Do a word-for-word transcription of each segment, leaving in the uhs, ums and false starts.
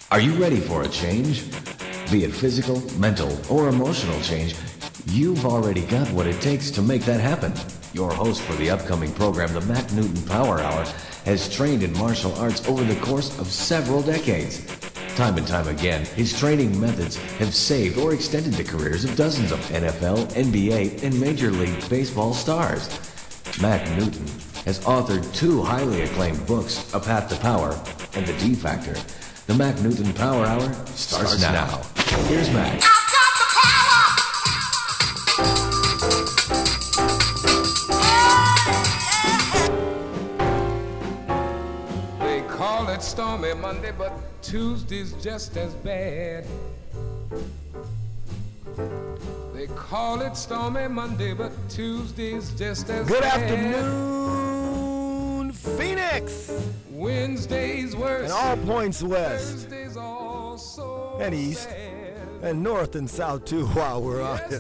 Are you ready for a change? Be it physical, mental, or emotional change, you've already got what it takes to make that happen. Your host for the upcoming program, the Mac Newton Power Hour, has trained in martial arts over the course of several decades. Time and time again, his training methods have saved or extended the careers of dozens of N F L, N B A, and Major League Baseball stars. Mac Newton has authored two highly acclaimed books, A Path to Power and The D Factor. The Mac Newton Power Hour starts, starts now. now. Here's Mac. They call it stormy Monday, but Tuesday's just as bad. They call it stormy Monday, but Tuesday's just as Good bad. Good afternoon, Phoenix. Wednesday's worse. And all points west. Thursday's all so and east. sad. And north and south too while we're on it.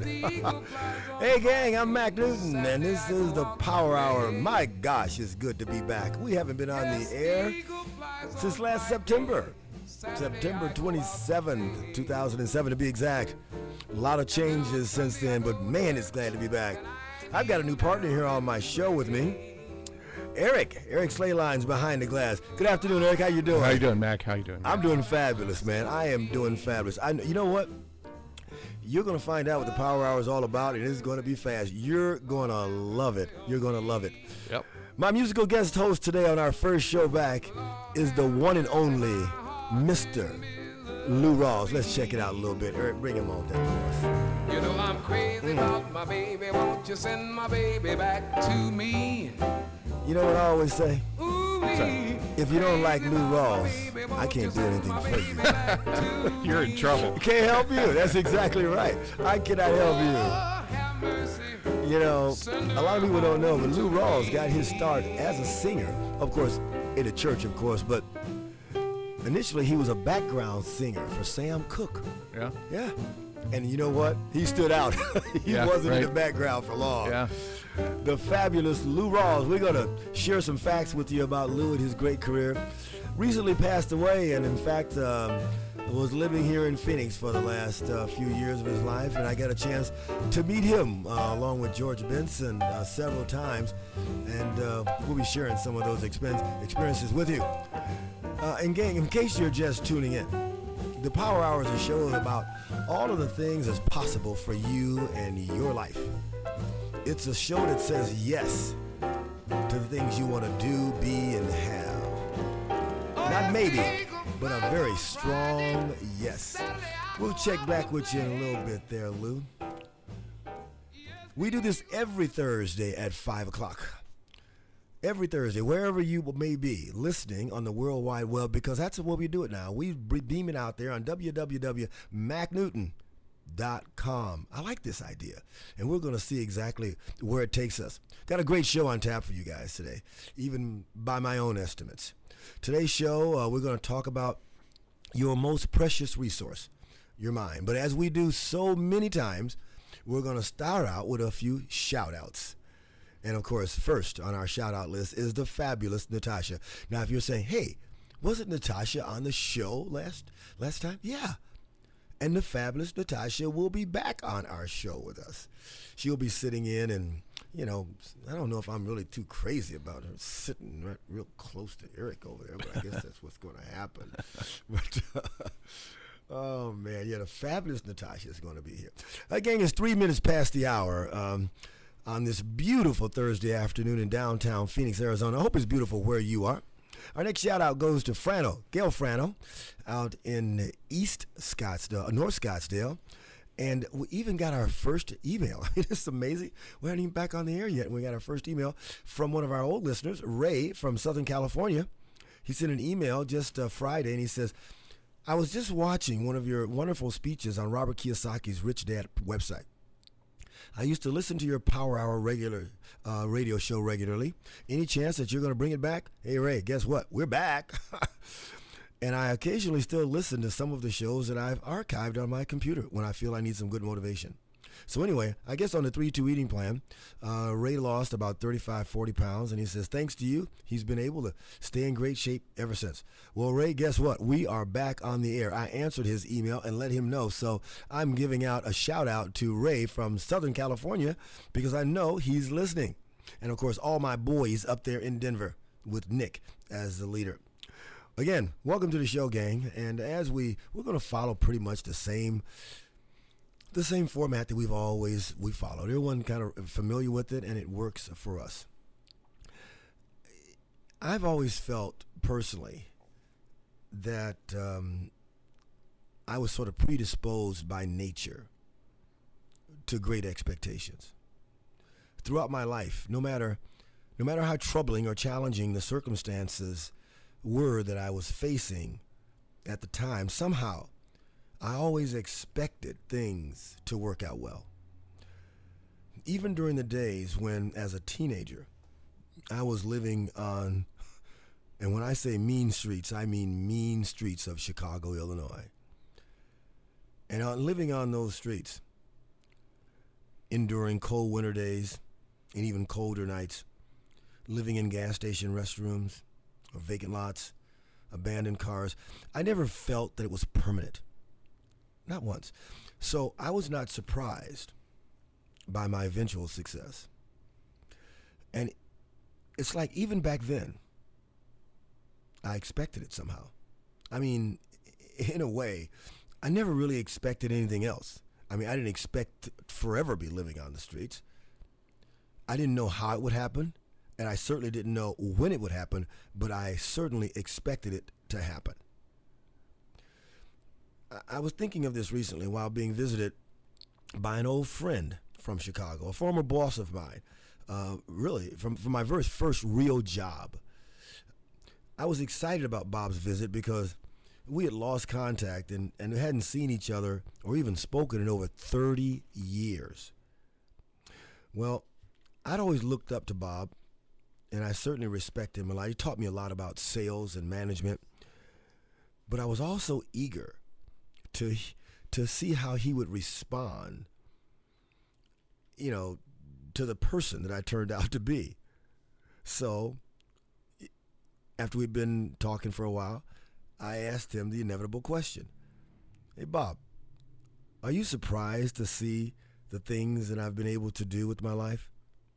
Hey gang, I'm Mac Newton and this is the Power Hour. My gosh, it's good to be back. We haven't been on the air since last September. September twenty-seventh, two thousand seven to be exact. A lot of changes since then, but man, it's glad to be back. I've got a new partner here on my show with me. Eric, Eric Slayline's behind the glass. Good afternoon, Eric. How you doing? How you doing, Mac? How you doing? I'm doing fabulous, man. I am doing fabulous. I, you know what? You're going to find out what the Power Hour is all about, and it's going to be fast. You're going to love it. You're going to love it. Yep. My musical guest host today on our first show back is the one and only Mister Lou Rawls. Let's check it out a little bit. Eric, bring him on down for us. You know I'm crazy Mm. about my baby. Won't you send my baby back to me? You know what I always say? Ooh-wee. If you don't like Lou Rawls, I can't do anything for you. You're in trouble. Can't help you. That's exactly right. I cannot help you. Have mercy. You know, a lot of people don't know, but Lou Rawls got his start as a singer, of course, in the church, of course, but initially he was a background singer for Sam Cooke. Yeah. Yeah. And you know what? He stood out. he Yeah, wasn't right. in the background for long. Yeah. The fabulous Lou Rawls. We're going to share some facts with you about Lou and his great career. Recently passed away, and in fact, um, was living here in Phoenix for the last uh, few years of his life, and I got a chance to meet him uh, along with George Benson uh, several times, and uh, we'll be sharing some of those expen- experiences with you. Uh, and gang, in case you're just tuning in, the Power Hour is a show about all of the things that's possible for you and your life. It's a show that says yes to the things you want to do, be, and have. Not maybe, but a very strong yes. We'll check back with you in a little bit there, Lou. We do this every Thursday at five o'clock. Every Thursday, wherever you may be listening on the World Wide Web, because that's what we do it now. We beam it out there on w w w dot mac newton dot com. I like this idea, and we're going to see exactly where it takes us. Got a great show on tap for you guys today, even by my own estimates. Today's show, uh, we're going to talk about your most precious resource, your mind. But as we do so many times, we're going to start out with a few shout-outs. And, of course, first on our shout-out list is the fabulous Natasha. Now, if you're saying, hey, wasn't Natasha on the show last last time? Yeah. And the fabulous Natasha will be back on our show with us. She'll be sitting in and, you know, I don't know if I'm really too crazy about her sitting right real close to Eric over there, but I guess that's what's going to happen. But, uh, oh, man, yeah, the fabulous Natasha is going to be here. Again, it's three minutes past the hour. Um, on this beautiful Thursday afternoon in downtown Phoenix, Arizona. I hope it's beautiful where you are. Our next shout out goes to Frano, Gail Frano, out in East Scottsdale, North Scottsdale. And we even got our first email. I mean, it's amazing. We aren't even back on the air yet. We got our first email from one of our old listeners, Ray from Southern California. He sent an email just uh, Friday, and he says, I was just watching one of your wonderful speeches on Robert Kiyosaki's Rich Dad website. I used to listen to your Power Hour regular uh, radio show regularly. Any chance that you're going to bring it back? Hey, Ray, guess what? We're back. And I occasionally still listen to some of the shows that I've archived on my computer when I feel I need some good motivation. So anyway, I guess on the three two eating plan, uh, Ray lost about thirty-five, forty pounds, and he says, thanks to you, he's been able to stay in great shape ever since. Well, Ray, guess what? We are back on the air. I answered his email and let him know. So I'm giving out a shout out to Ray from Southern California because I know he's listening. And of course, all my boys up there in Denver with Nick as the leader. Again, welcome to the show, gang. And as we, we're going to follow pretty much the same the same format that we've always we followed. Everyone kind of familiar with it, and it works for us. I've always felt personally that um, I was sort of predisposed by nature to great expectations. Throughout my life, no matter no matter how troubling or challenging the circumstances were that I was facing at the time, somehow I always expected things to work out well. Even during the days when, as a teenager, I was living on, and when I say mean streets, I mean mean streets of Chicago, Illinois. And on living on those streets, enduring cold winter days and even colder nights, living in gas station restrooms or vacant lots, abandoned cars, I never felt that it was permanent. Not once. So I was not surprised by my eventual success. And it's like even back then, I expected it somehow. I mean, in a way, I never really expected anything else. I mean, I didn't expect to forever be living on the streets. I didn't know how it would happen, and I certainly didn't know when it would happen, but I certainly expected it to happen. I was thinking of this recently while being visited by an old friend from Chicago, a former boss of mine, uh, really, from, from my very first real job. I was excited about Bob's visit because we had lost contact and, and hadn't seen each other or even spoken in over thirty years. Well, I'd always looked up to Bob, and I certainly respect him a lot. He taught me a lot about sales and management, but I was also eager to to see how he would respond, you know, to the person that I turned out to be. So, after we'd been talking for a while, I asked him the inevitable question. Hey, Bob, are you surprised to see the things that I've been able to do with my life?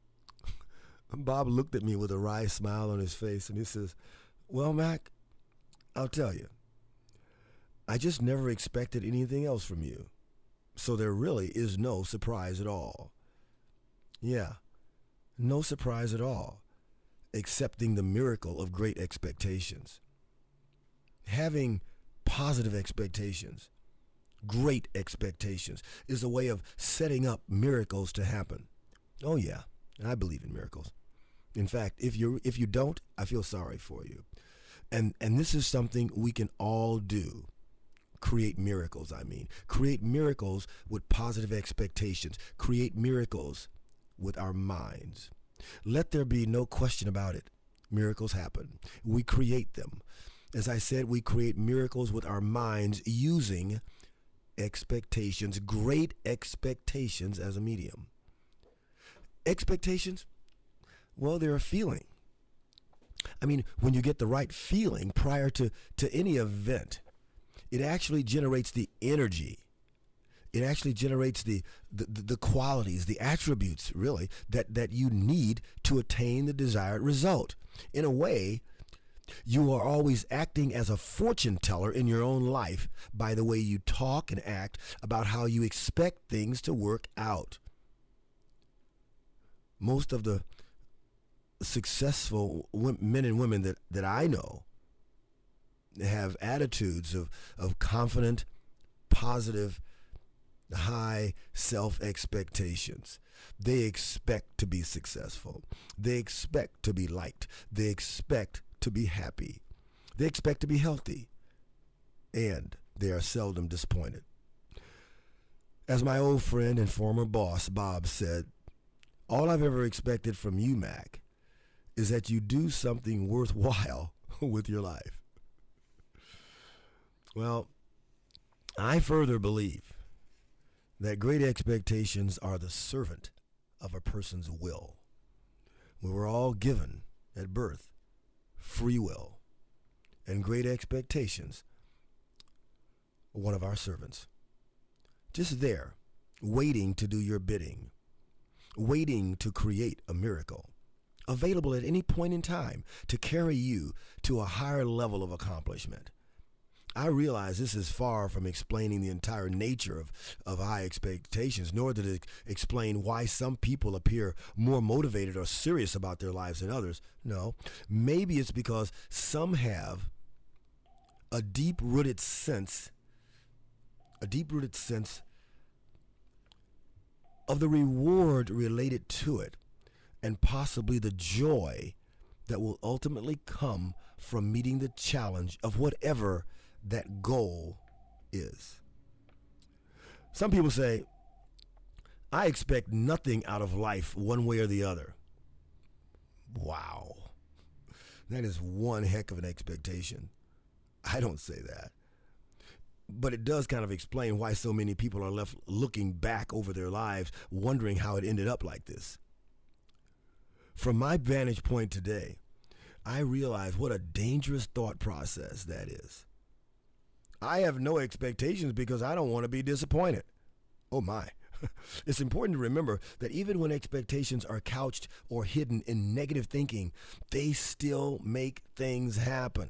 Bob looked at me with a wry smile on his face, and he says, well, Mac, I'll tell you. I just never expected anything else from you. So there really is no surprise at all. Yeah, no surprise at all, accepting the miracle of great expectations. Having positive expectations, great expectations, is a way of setting up miracles to happen. Oh yeah, I believe in miracles. In fact, if you if you don't, I feel sorry for you. And and this is something we can all do. Create miracles, I mean. Create miracles with positive expectations. Create miracles with our minds. Let there be no question about it. Miracles happen. We create them. As I said, we create miracles with our minds using expectations, great expectations as a medium. Expectations, well, they're a feeling. I mean, when you get the right feeling prior to, to any event, it actually generates the energy. It actually generates the, the, the qualities, the attributes, really, that, that you need to attain the desired result. In a way, you are always acting as a fortune teller in your own life by the way you talk and act about how you expect things to work out. Most of the successful men and women that, that I know have attitudes of, of confident, positive, high self-expectations. They expect to be successful. They expect to be liked. They expect to be happy. They expect to be healthy. And they are seldom disappointed. As my old friend and former boss, Bob, said, all I've ever expected from you, Mac, is that you do something worthwhile with your life. Well, I further believe that great expectations are the servant of a person's will. We were all given at birth free will, and great expectations are one of our servants. Just there, waiting to do your bidding, waiting to create a miracle, available at any point in time to carry you to a higher level of accomplishment. I realize this is far from explaining the entire nature of, of high expectations, nor did it explain why some people appear more motivated or serious about their lives than others. No, maybe it's because some have a deep-rooted sense, a deep-rooted sense of the reward related to it, and possibly the joy that will ultimately come from meeting the challenge of whatever that goal is. Some people say, I expect nothing out of life one way or the other. Wow. That is one heck of an expectation. I don't say that. But it does kind of explain why so many people are left looking back over their lives, wondering how it ended up like this. From my vantage point today, I realize what a dangerous thought process that is. I have no expectations because I don't want to be disappointed. Oh my. It's important to remember that even when expectations are couched or hidden in negative thinking, they still make things happen.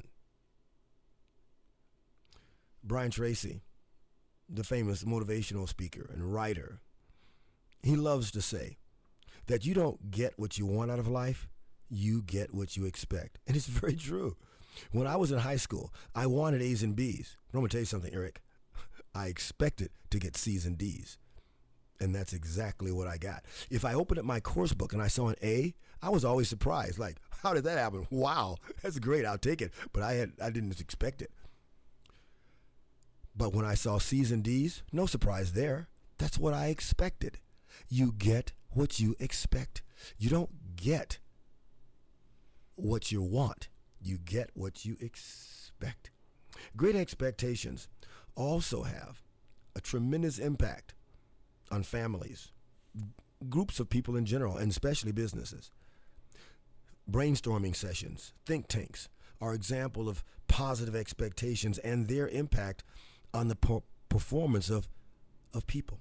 Brian Tracy, the famous motivational speaker and writer, he loves to say that you don't get what you want out of life, you get what you expect. And it's very true. When I was in high school, I wanted A's and B's. But I'm going to tell you something, Eric. I expected to get C's and D's. And that's exactly what I got. If I opened up my course book and I saw an A, I was always surprised. Like, how did that happen? Wow, that's great. I'll take it. But I had I didn't expect it. But when I saw C's and D's, no surprise there. That's what I expected. You get what you expect. You don't get what you want. You get what you expect. Great expectations also have a tremendous impact on families, groups of people in general, and especially businesses. Brainstorming sessions, think tanks, are example of positive expectations and their impact on the per- performance of, of people.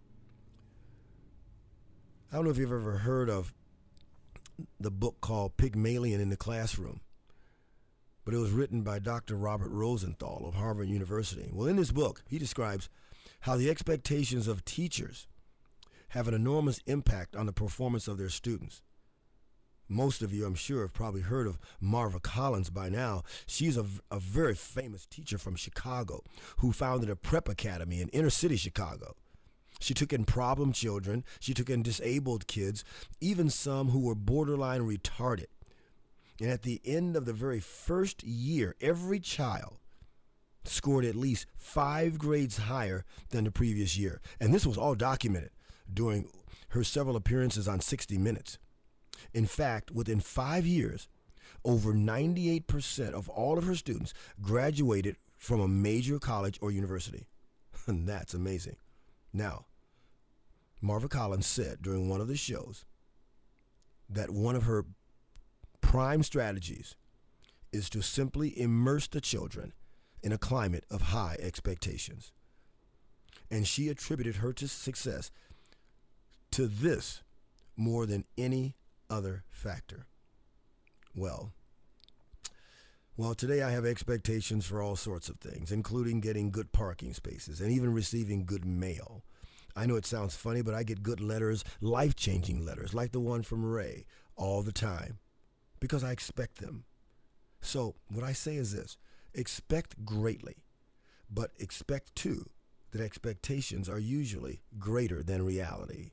I don't know if you've ever heard of the book called Pygmalion in the Classroom, but it was written by Doctor Robert Rosenthal of Harvard University. Well, in this book, he describes how the expectations of teachers have an enormous impact on the performance of their students. Most of you, I'm sure, have probably heard of Marva Collins by now. She's a, a very famous teacher from Chicago who founded a prep academy in inner city Chicago. She took in problem children, she took in disabled kids, even some who were borderline retarded. And at the end of the very first year, every child scored at least five grades higher than the previous year. And this was all documented during her several appearances on sixty minutes. In fact, within five years, over ninety-eight percent of all of her students graduated from a major college or university. And that's amazing. Now, Marva Collins said during one of the shows that one of her prime strategies is to simply immerse the children in a climate of high expectations. And she attributed her to success to this more than any other factor. Well, well, today I have expectations for all sorts of things, including getting good parking spaces and even receiving good mail. I know it sounds funny, but I get good letters, life-changing letters, like the one from Ray, all the time, because I expect them. So what I say is this: expect greatly, but expect too that expectations are usually greater than reality.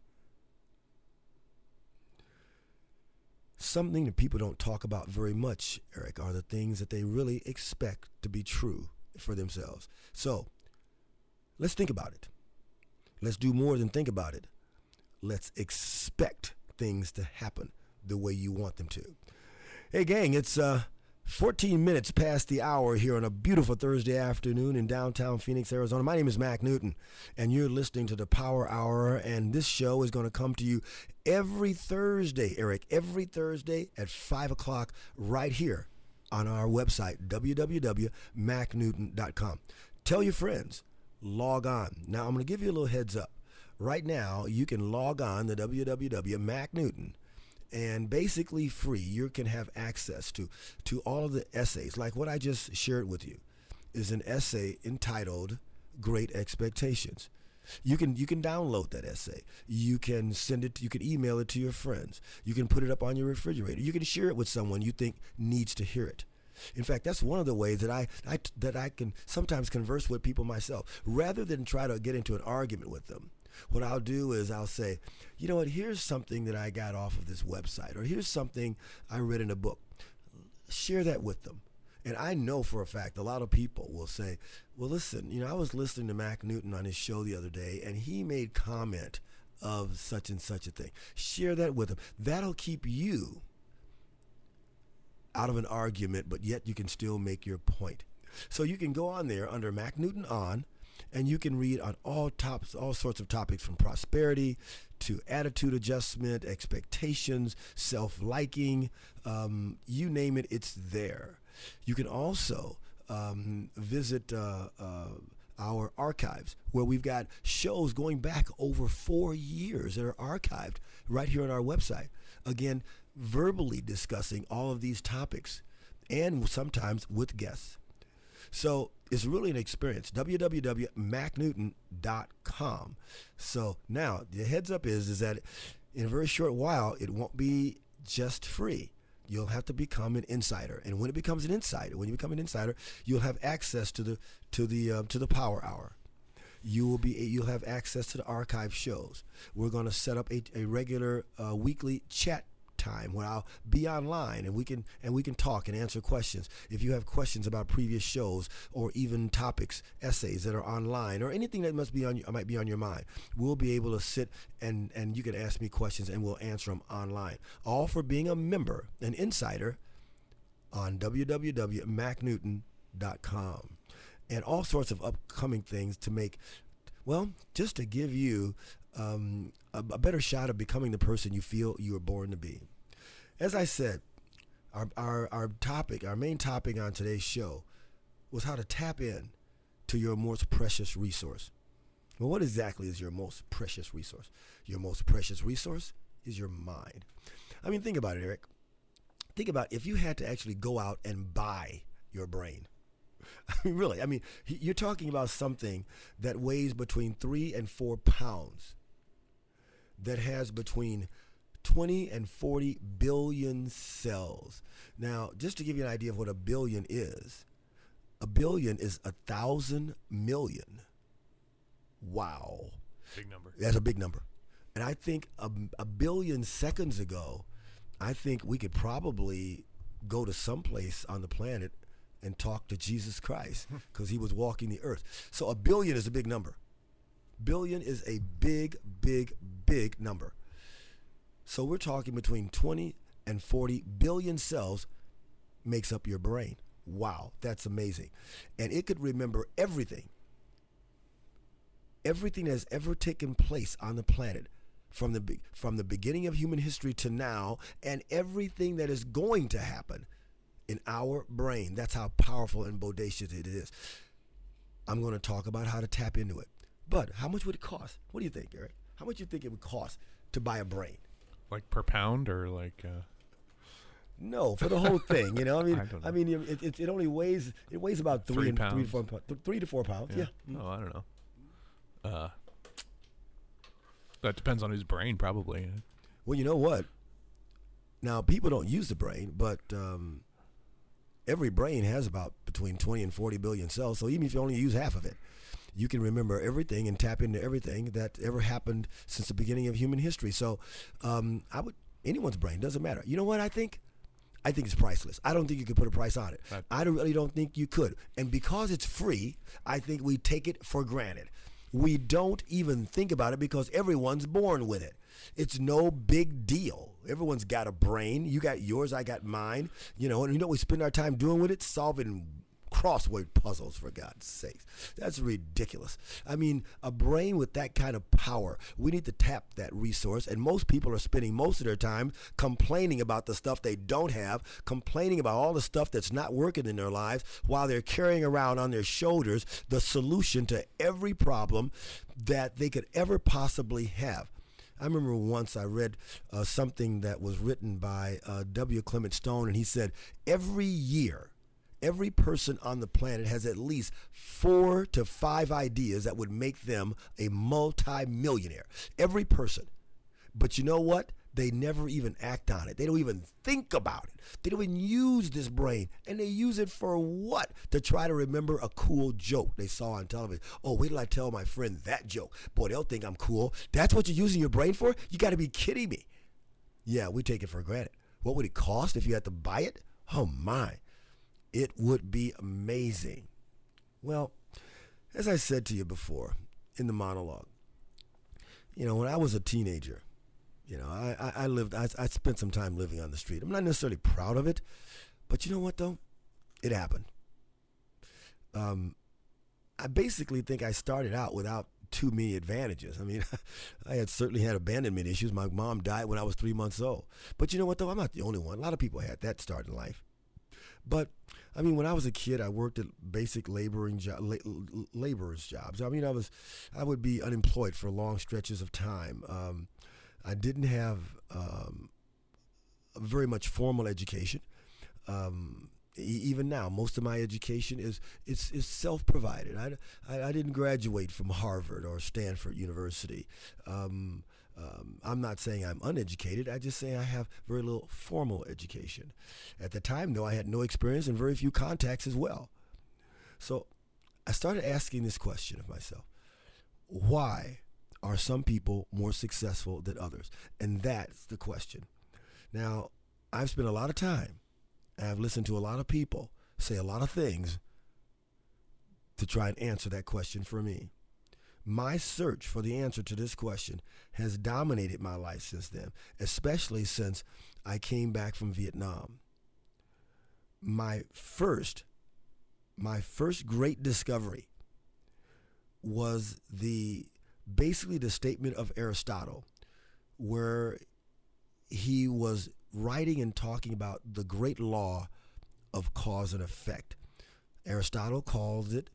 Something that people don't talk about very much, Eric, are the things that they really expect to be true for themselves. So let's think about it. Let's do more than think about it. Let's expect things to happen the way you want them to. Hey, gang, it's uh, fourteen minutes past the hour here on a beautiful Thursday afternoon in downtown Phoenix, Arizona. My name is Mac Newton, and you're listening to the Power Hour, and this show is going to come to you every Thursday, Eric, every Thursday at five o'clock right here on our website, w w w dot mac newton dot com. Tell your friends, log on. Now, I'm going to give you a little heads up. Right now, you can log on to w w w dot mac newton, and basically free, you can have access to, to all of the essays. Like what I just shared with you is an essay entitled Great Expectations. You can you can download that essay. You can send it, you can email it to your friends. You can put it up on your refrigerator. You can share it with someone you think needs to hear it. In fact, that's one of the ways that I, I that I can sometimes converse with people myself. Rather than try to get into an argument with them, what I'll do is I'll say, you know what, here's something that I got off of this website, or here's something I read in a book. Share that with them. And I know for a fact a lot of people will say, well, listen, you know, I was listening to Mac Newton on his show the other day, and he made comment of such and such a thing. Share that with them. That'll keep you out of an argument, but yet you can still make your point. So you can go on there under Mac Newton On, and you can read on all tops, all sorts of topics from prosperity to attitude adjustment, expectations, self-liking, um, you name it, it's there. You can also um, visit uh, uh, our archives, where we've got shows going back over four years that are archived right here on our website. Again, verbally discussing all of these topics, and sometimes with guests. So it's really an experience. w w w dot mac newton dot com. So now the heads up is, is that in a very short while, it won't be just free. You'll have to become an insider, and when it becomes an insider, when you become an insider, you'll have access to the to the uh, to the Power Hour. You will be you'll have access to the archive shows. We're going to set up a, a regular uh, weekly chat time where I'll be online, and we can and we can talk and answer questions. If you have questions about previous shows, or even topics, essays that are online, or anything that must be on might be on your mind, we'll be able to sit and and you can ask me questions, and we'll answer them online. All for being a member, an insider, on w w w dot mac newton dot com, and all sorts of upcoming things to make, well, just to give you um, a, a better shot of becoming the person you feel you were born to be. As I said, our, our our topic, our main topic on today's show was how to tap in to your most precious resource. Well, what exactly is your most precious resource? Your most precious resource is your mind. I mean, think about it, Eric. Think about if you had to actually go out and buy your brain. I mean, really, I mean, you're talking about something that weighs between three and four pounds, that has between twenty and forty billion cells. Now, just to give you an idea of what a billion is, a billion is a thousand million. Wow. Big number. That's a big number. And I think a, a billion seconds ago, I think we could probably go to someplace on the planet and talk to Jesus Christ, because he was walking the earth. So a billion is a big number. Billion is a big, big, big number. So we're talking between twenty and forty billion cells makes up your brain. Wow, that's amazing. And it could remember everything. Everything that has ever taken place on the planet from the from the beginning of human history to now, and everything that is going to happen in our brain. That's how powerful and bodacious it is. I'm going to talk about how to tap into it. But how much would it cost? What do you think, Eric? How much do you think it would cost to buy a brain? Like per pound, or like? Uh... No, for the whole thing. You know, I mean, I, don't know. I mean, it, it, it only weighs it weighs about three, Three and, three to pounds. four pounds, three to four pounds. Yeah. Yeah. Oh, I don't know. Uh, that depends on his brain, probably. Well, you know what? Now, people don't use the brain, but um, every brain has about between twenty and forty billion cells. So even if you only use half of it, you can remember everything and tap into everything that ever happened since the beginning of human history. So um, I would anyone's brain, doesn't matter. You know what I think? I think it's priceless. I don't think you could put a price on it. That, I don't, really don't think you could. And because it's free, I think we take it for granted. We don't even think about it because everyone's born with it. It's no big deal. Everyone's got a brain. You got yours, I got mine. You know, and you know what we spend our time doing with it? Solving crossword puzzles, for God's sakes. That's ridiculous. I mean, a brain with that kind of power, we need to tap that resource, and most people are spending most of their time complaining about the stuff they don't have, complaining about all the stuff that's not working in their lives, while they're carrying around on their shoulders the solution to every problem that they could ever possibly have. I remember once I read uh, something that was written by uh, W. Clement Stone, and he said, every year, every person on the planet has at least four to five ideas that would make them a multi-millionaire. Every person. But you know what? They never even act on it. They don't even think about it. They don't even use this brain. And they use it for what? To try to remember a cool joke they saw on television. Oh, wait till I tell my friend that joke. Boy, they'll think I'm cool. That's what you're using your brain for? You got to be kidding me. Yeah, we take it for granted. What would it cost if you had to buy it? Oh, my. It would be amazing. Well, as I said to you before in the monologue, you know, when I was a teenager, you know, I, I, I lived, I, I spent some time living on the street. I'm not necessarily proud of it, but you know what, though? It happened. Um, I basically think I started out without too many advantages. I mean, I had certainly had abandonment issues. My mom died when I was three months old. But you know what, though? I'm not the only one. A lot of people had that start in life. But, I mean, when I was a kid, I worked at basic laboring jo- la- laborers' jobs. I mean, I was, I would be unemployed for long stretches of time. Um, I didn't have um, very much formal education. Um, e- even now, most of my education is is, is self-provided. I, I, I didn't graduate from Harvard or Stanford University. Um, Um, I'm not saying I'm uneducated. I just say I have very little formal education. At the time, though, I had no experience and very few contacts as well. So I started asking this question of myself. Why are some people more successful than others? And that's the question. Now, I've spent a lot of time, and I've listened to a lot of people say a lot of things to try and answer that question for me. My search for the answer to this question has dominated my life since then, especially since I came back from Vietnam. My first, my first great discovery was the basically the statement of Aristotle, where he was writing and talking about the great law of cause and effect. Aristotle calls it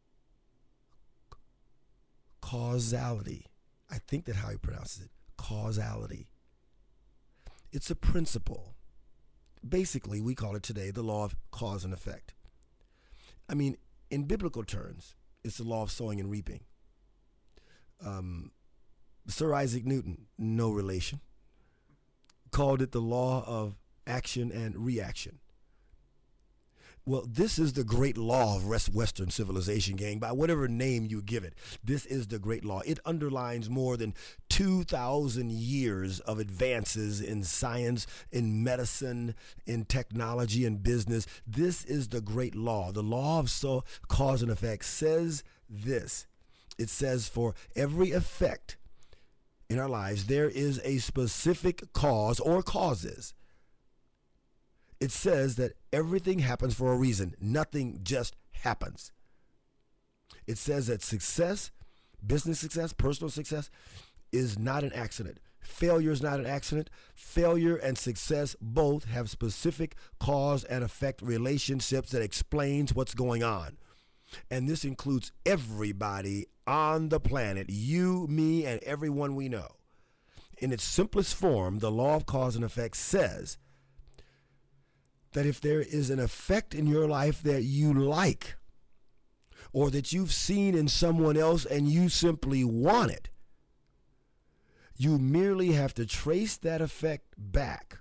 causality. I think that's how he pronounces it. Causality. It's a principle. Basically, we call it today the law of cause and effect. I mean, in biblical terms, it's the law of sowing and reaping. Um, Sir Isaac Newton, no relation, called it the law of action and reaction. Well, this is the great law of Western civilization, gang, by whatever name you give it. This is the great law. It underlines more than two thousand years of advances in science, in medicine, in technology, and business. This is the great law. The law of so cause and effect says this. It says for every effect in our lives, there is a specific cause or causes. It says that everything happens for a reason. Nothing just happens. It says that success, business success, personal success, is not an accident. Failure is not an accident. Failure and success both have specific cause and effect relationships that explains what's going on. And this includes everybody on the planet, you, me, and everyone we know. In its simplest form, the law of cause and effect says that if there is an effect in your life that you like, or that you've seen in someone else and you simply want it, you merely have to trace that effect back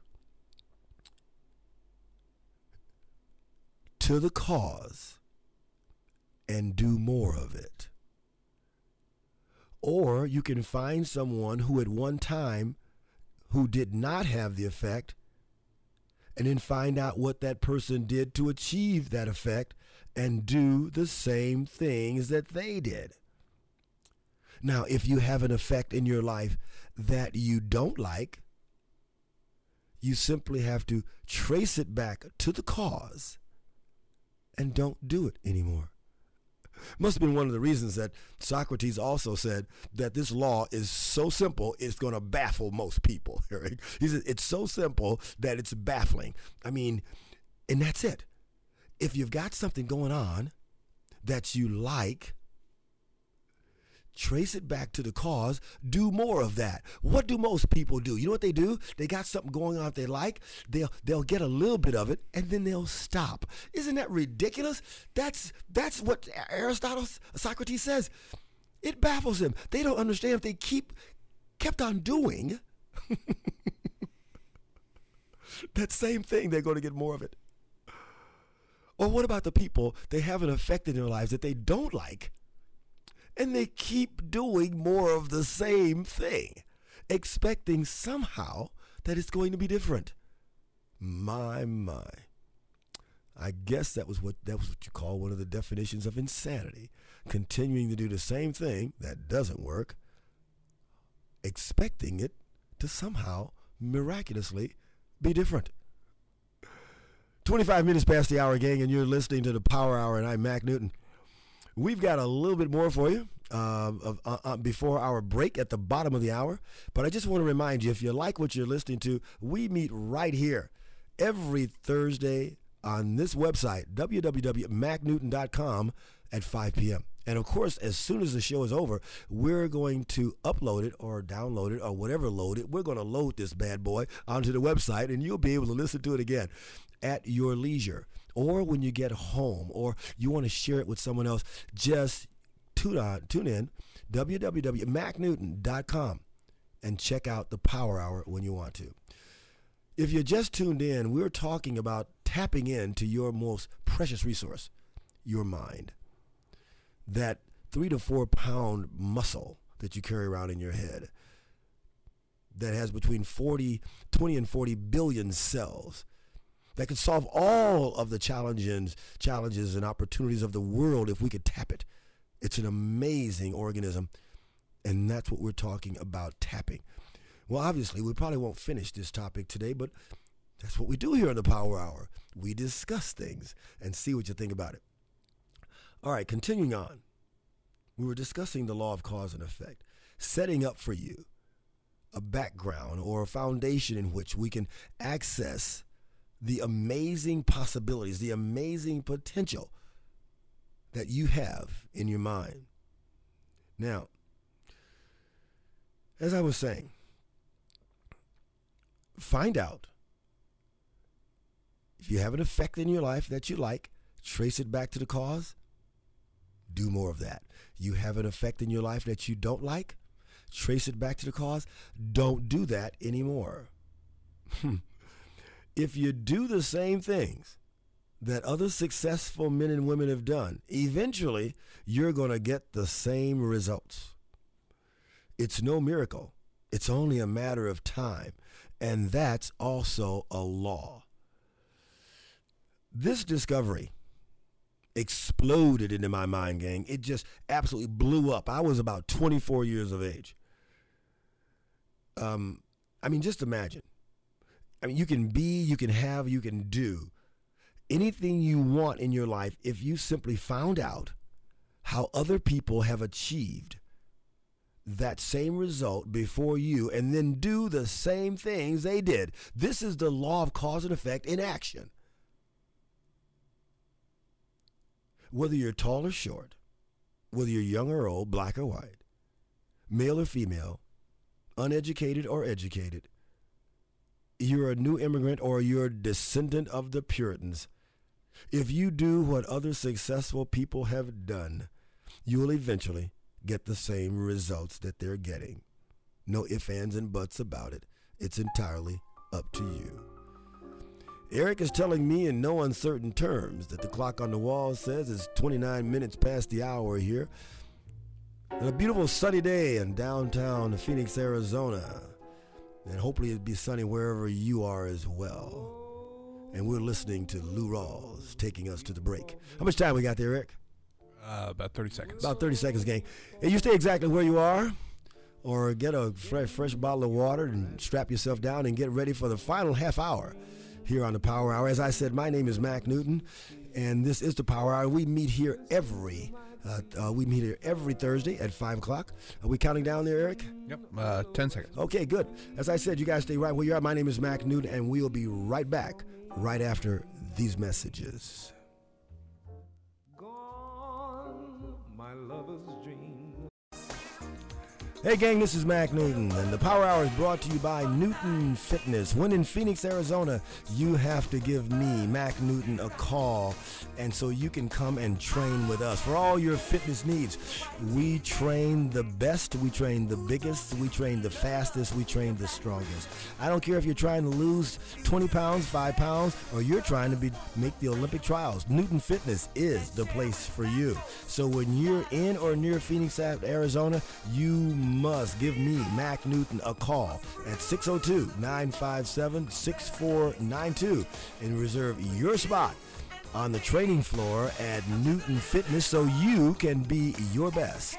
to the cause and do more of it. Or you can find someone who at one time who did not have the effect, and then find out what that person did to achieve that effect and do the same things that they did. Now, if you have an effect in your life that you don't like, you simply have to trace it back to the cause and don't do it anymore. Must have been one of the reasons that Socrates also said that this law is so simple, it's going to baffle most people. Eric. He said it's so simple that it's baffling. I mean, and that's it. If you've got something going on that you like, trace it back to the cause, do more of that. What do most people do? You know what they do? They got something going on that they like, they'll they'll get a little bit of it, and then they'll stop. Isn't that ridiculous? That's that's what Aristotle, Socrates says. It baffles him. They don't understand if they keep kept on doing that same thing, they're going to get more of it. Or what about the people they have an effect in their lives that they don't like, and they keep doing more of the same thing, expecting somehow that it's going to be different? My, my. I guess that was what that was what you call one of the definitions of insanity. Continuing to do the same thing that doesn't work, expecting it to somehow miraculously be different. twenty-five minutes past the hour, gang, and you're listening to the Power Hour, and I'm Mac Newton. We've got a little bit more for you uh, of, uh, uh, before our break at the bottom of the hour. But I just want to remind you, if you like what you're listening to, we meet right here every Thursday on this website, w w w dot mac newton dot com, at five p.m. And, of course, as soon as the show is over, we're going to upload it or download it or whatever load it. We're going to load this bad boy onto the website, and you'll be able to listen to it again at your leisure, or when you get home, or you want to share it with someone else. Just tune on, tune in, w w w dot mac newton dot com, and check out the Power Hour when you want to. If you just tuned in, we're talking about tapping into your most precious resource, your mind. That three to four pound muscle that you carry around in your head that has between forty, twenty and forty billion cells that could solve all of the challenges, challenges and opportunities of the world if we could tap it. It's an amazing organism, and that's what we're talking about, tapping. Well, obviously, we probably won't finish this topic today, but that's what we do here on the Power Hour. We discuss things and see what you think about it. All right, continuing on. We were discussing the law of cause and effect, setting up for you a background or a foundation in which we can access the amazing possibilities, the amazing potential that you have in your mind. Now, as I was saying, find out if you have an effect in your life that you like, trace it back to the cause, do more of that. You have an effect in your life that you don't like, trace it back to the cause, don't do that anymore. If you do the same things that other successful men and women have done, eventually you're going to get the same results. It's no miracle. It's only a matter of time. And that's also a law. This discovery exploded into my mind, gang. It just absolutely blew up. I was about twenty-four years of age. Um, I mean, just imagine. I mean, you can be, you can have, you can do anything you want in your life if you simply found out how other people have achieved that same result before you and then do the same things they did. This is the law of cause and effect in action. Whether you're tall or short, whether you're young or old, black or white, male or female, uneducated or educated, you're a new immigrant or you're a descendant of the Puritans, if you do what other successful people have done, you will eventually get the same results that they're getting. No ifs, ands, and buts about it. It's entirely up to you. Eric is telling me in no uncertain terms that the clock on the wall says it's twenty-nine minutes past the hour here. On a beautiful sunny day in downtown Phoenix, Arizona. And hopefully it'll be sunny wherever you are as well. And we're listening to Lou Rawls taking us to the break. How much time we got there, Eric? Uh, about thirty seconds. About thirty seconds, gang. And you stay exactly where you are, or get a fresh, fresh bottle of water and strap yourself down and get ready for the final half hour here on the Power Hour. As I said, my name is Mac Newton, and this is the Power Hour. We meet here every uh, uh, we meet here every Thursday at five o'clock. Are we counting down there, Eric? Yep. Uh, ten seconds. Okay, good. As I said, you guys stay right where you are. My name is Mac Newton, and we'll be right back right after these messages. Gone, my lover's dream. Hey gang, this is Mac Newton, and the Power Hour is brought to you by Newton Fitness. When in Phoenix, Arizona, you have to give me, Mac Newton, a call, and so you can come and train with us. For all your fitness needs, we train the best, we train the biggest, we train the fastest, we train the strongest. I don't care if you're trying to lose twenty pounds, five pounds, or you're trying to be make the Olympic trials. Newton Fitness is the place for you. So when you're in or near Phoenix, Arizona, you must give me, Mac Newton, a call at six oh two, nine five seven, six four nine two and reserve your spot on the training floor at Newton Fitness so you can be your best.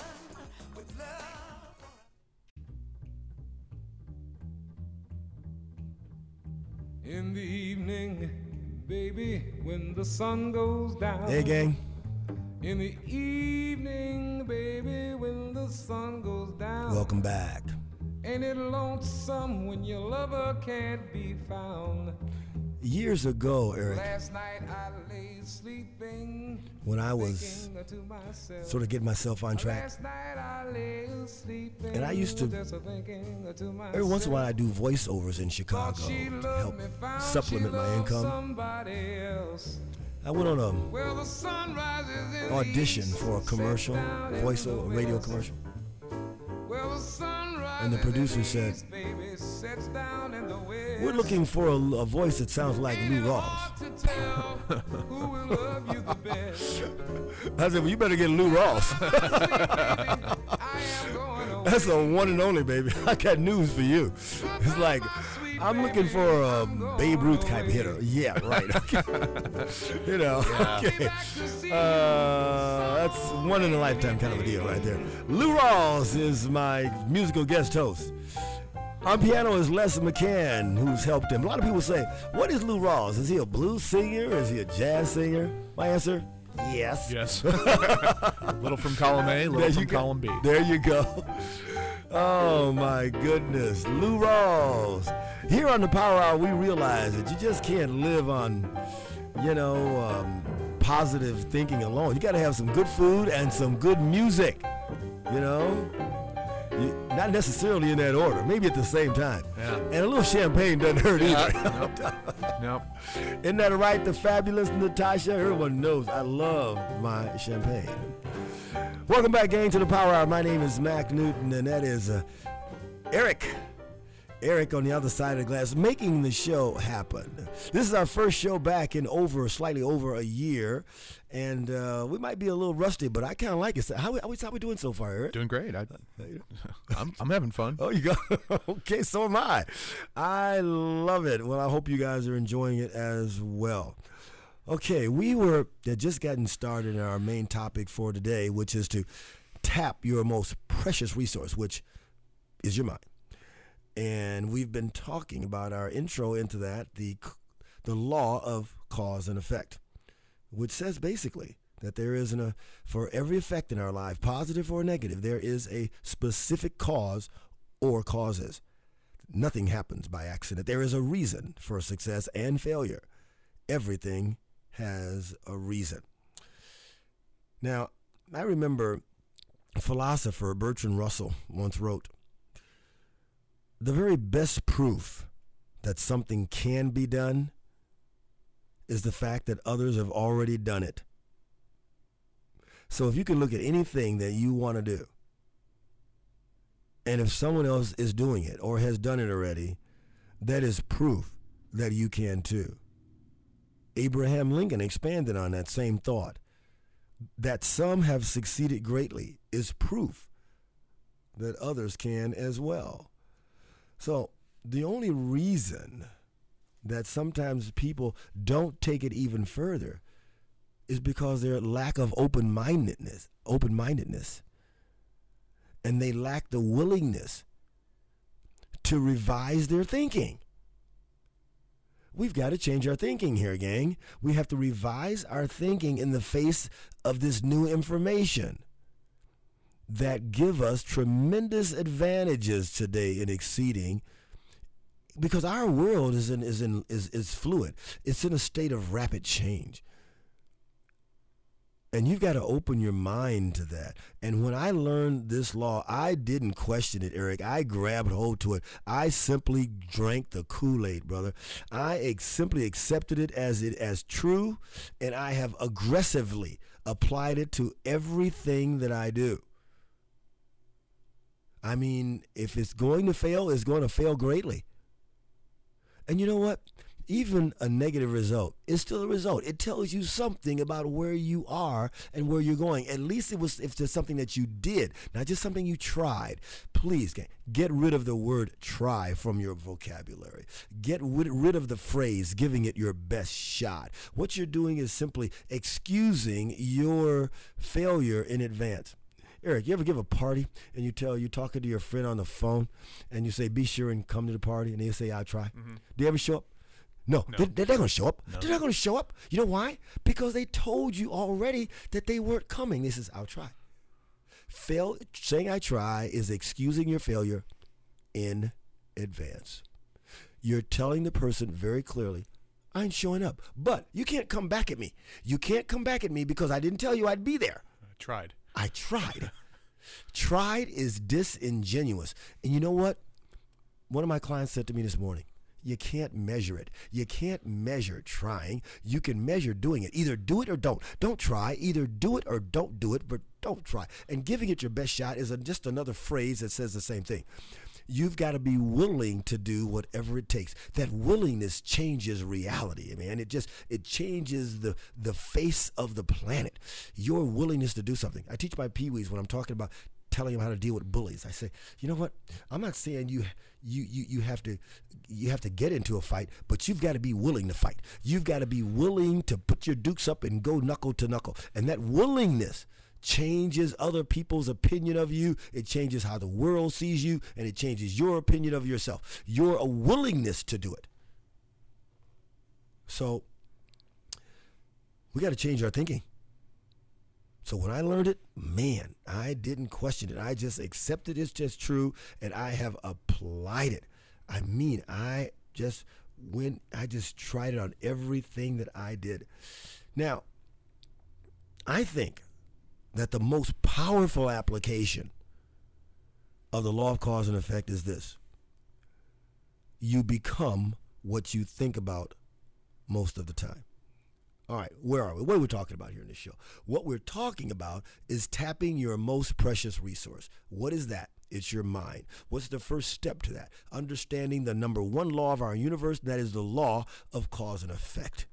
In the evening, baby, when the sun goes down. Hey, gang. In the evening, baby, when the sun goes down. Welcome back. Ain't it lonesome when your lover can't be found? Years ago, Eric, Last night I lay sleeping, when I was thinking to myself. sort of getting myself on track, Last night I lay sleeping, and I used to, just thinking to myself. every once in a while I do voiceovers in Chicago Thought she to loved help me, found supplement she my loved income. somebody else. I went on a Well, the sun rises in the audition east, for a commercial, sets down voice in a the radio west. commercial. Well, the sun And the rises producer in the said, east, baby, sets down in the west. "We're looking for a, a voice that sounds like Ain't Lou it Ross." hard to tell who will love you the best? I said, "Well, you better get Lou Ross." I am going away. That's the one and only, baby. I got news for you. It's like, I'm looking for a Babe Ruth type hitter. Yeah, right. Okay. You know, okay. Uh, that's one in a lifetime kind of a deal right there. Lou Ross is my musical guest host. On piano is Les McCann, who's helped him. A lot of people say, what is Lou Ross? Is he a blues singer? Is he a jazz singer? My answer, yes. Yes. A little from column A, a little There from you go. column B. There you go. Oh my goodness, Lou Ross. Here on the Power Hour, we realize that you just can't live on, you know, um, positive thinking alone. You got to have some good food and some good music. You know, you, not necessarily in that order. Maybe at the same time. Yeah. And a little champagne doesn't hurt either. Nope. Isn't that right? The fabulous Natasha. Everyone knows I love my champagne. Welcome back, gang, to the Power Hour. My name is Mac Newton, and that is uh, Eric. Eric on the other side of the glass, making the show happen. This is our first show back in over, slightly over a year, and uh, we might be a little rusty, but I kind of like it. So how, how, how we doing so far, Eric? Doing great. I, I'm, I'm having fun. Oh, you go. Okay, so am I. I love it. Well, I hope you guys are enjoying it as well. Okay, we were had just gotten started in our main topic for today, which is to tap your most precious resource, which is your mind. And we've been talking about our intro into that, the the law of cause and effect, which says basically that there is an, a, for every effect in our life, positive or negative, there is a specific cause or causes. Nothing happens by accident. There is a reason for success and failure. Everything has a reason. Now, I remember philosopher Bertrand Russell once wrote, the very best proof that something can be done is the fact that others have already done it. So if you can look at anything that you want to do, and if someone else is doing it or has done it already, that is proof that you can too. Abraham Lincoln expanded on that same thought. That some have succeeded greatly is proof that others can as well. So the only reason that sometimes people don't take it even further is because their lack of open-mindedness, open-mindedness, and they lack the willingness to revise their thinking. We've got to change our thinking here, gang. We have to revise our thinking in the face of this new information that give us tremendous advantages today in exceeding, because our world is in is in is is fluid. It's in a state of rapid change. And you've got to open your mind to that. And when I learned this law, I didn't question it, Eric. I grabbed hold to it. I simply drank the Kool-Aid, brother. I ex- simply accepted it as it as true, and I have aggressively applied it to everything that I do. I mean, if it's going to fail, it's going to fail greatly. And you know what? Even a negative result is still a result. It tells you something about where you are and where you're going. At least it was if there's something that you did, not just something you tried. Please get, get rid of the word try from your vocabulary. Get rid of the phrase giving it your best shot. What you're doing is simply excusing your failure in advance. Eric, you ever give a party and you tell, you're talking to your friend on the phone and you say, be sure and come to the party, and they say, I'll try. Mm-hmm. Do you ever show up? No, no. They, they're not going to show up. No. They're not going to show up. You know why? Because they told you already that they weren't coming. This is, I'll try. Fail, saying I try is excusing your failure in advance. You're telling the person very clearly, I ain't showing up. But you can't come back at me. You can't come back at me because I didn't tell you I'd be there. I tried. I tried. Tried is disingenuous. And you know what? One of my clients said to me this morning, you can't measure it. You can't measure trying. You can measure doing it. Either do it or don't. Don't try. Either do it or don't do it, but don't try. And giving it your best shot is a, just another phrase that says the same thing. You've got to be willing to do whatever it takes. That willingness changes reality, man. It just, it changes the, the face of the planet. Your willingness to do something. I teach my peewees when I'm talking about telling them how to deal with bullies. I say, you know what? I'm not saying you you you you have to you have to get into a fight, but you've got to be willing to fight. You've got to be willing to put your dukes up and go knuckle to knuckle. And that willingness changes other people's opinion of you. It changes how the world sees you, and it changes your opinion of yourself. Your a willingness to do it. So we got to change our thinking. So when I learned it, man, I didn't question it. I just accepted it's just true, and I have applied it. I mean, I just went, I just tried it on everything that I did. Now, I think that the most powerful application of the law of cause and effect is this. You become what you think about most of the time. All right, where are we? What are we talking about here in this show? What we're talking about is tapping your most precious resource. What is that? It's your mind. What's the first step to that? Understanding the number one law of our universe, that is the law of cause and effect.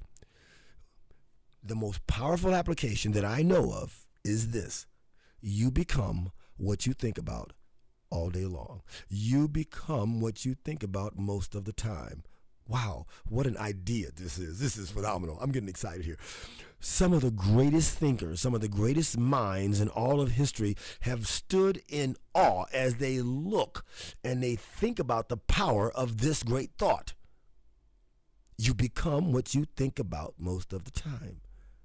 The most powerful application that I know of is this. You become what you think about all day long. You become what you think about most of the time. Wow, what an idea this is. This is phenomenal. I'm getting excited here. Some of the greatest thinkers, some of the greatest minds in all of history have stood in awe as they look and they think about the power of this great thought. You become what you think about most of the time.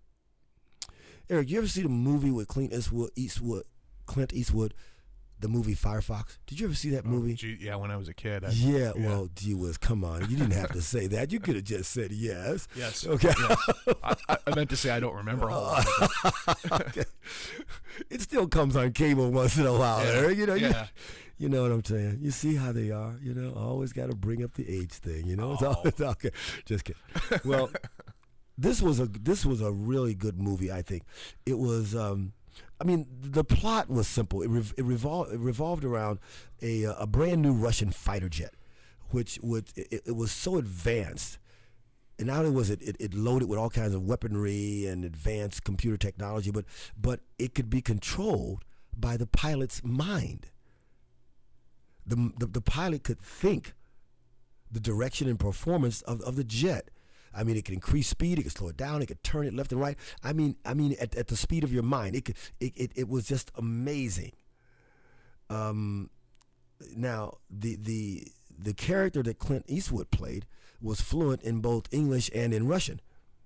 Eric, you ever see the movie with Clint Eastwood, Eastwood, Clint Eastwood, the movie Firefox? Did you ever see that movie? Oh, gee, yeah, when I was a kid. I, yeah, yeah, well, gee whiz, come on. You didn't have to say that. You could have just said yes. Yes. Okay. Yes. I, I meant to say I don't remember a whole lot of it. Okay. It still comes on cable once in a while, Yeah. Eric. You know, Yeah. you, you know what I'm saying. You see how they are. You know, always got to bring up the age thing. You know, it's Oh. always okay. Just kidding. Well, this was a this was a really good movie. I think it was. Um, I mean, the plot was simple. It, rev- it, revol- it revolved around a a brand new Russian fighter jet, which would it, it was so advanced. And not only was it, it it loaded with all kinds of weaponry and advanced computer technology, but but it could be controlled by the pilot's mind. The the, the pilot could think the direction and performance of, of the jet. I mean, it could increase speed, it could slow it down, it could turn it left and right. I mean, I mean, at, at the speed of your mind, it could, it, it, it was just amazing. Um, now the the the character that Clint Eastwood played was fluent in both English and in Russian,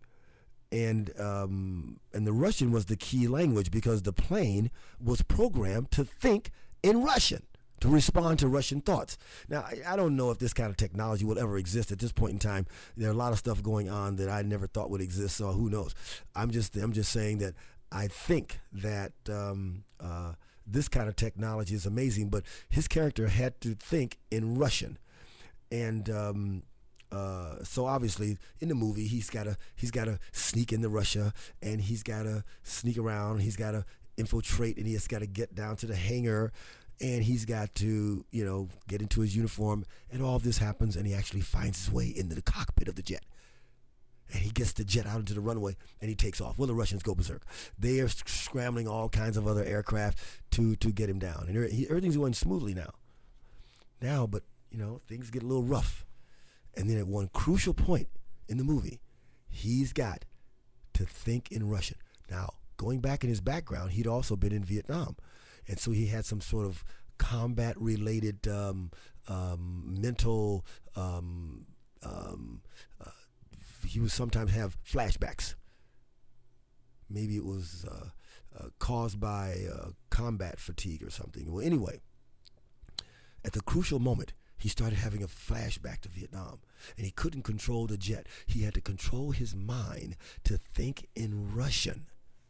and um, and the Russian was the key language because the plane was programmed to think in Russian, to respond to Russian thoughts. Now, I, I don't know if this kind of technology will ever exist at this point in time. There are a lot of stuff going on that I never thought would exist, so who knows? I'm just I'm just saying that I think that um, uh, this kind of technology is amazing, but his character had to think in Russian. And um, uh, so obviously in the movie, he's got to he's got to sneak into Russia, and he's got to sneak around, he's got to infiltrate, and he's got to get down to the hangar, and he's got to, you know, get into his uniform, and all of this happens, and he actually finds his way into the cockpit of the jet. And he gets the jet out into the runway, and he takes off. Well, the Russians go berserk. They are scrambling all kinds of other aircraft to to get him down. And he, everything's going smoothly now. Now, but, you know, things get a little rough. And then at one crucial point in the movie, he's got to think in Russian. Now, going back in his background, he'd also been in Vietnam. And so he had some sort of combat-related um, um, mental um, um, uh, he would sometimes have flashbacks. Maybe it was uh, uh, caused by uh, combat fatigue or something. Well, anyway, at the crucial moment, he started having a flashback to Vietnam, and he couldn't control the jet. He had to control his mind to think in Russian.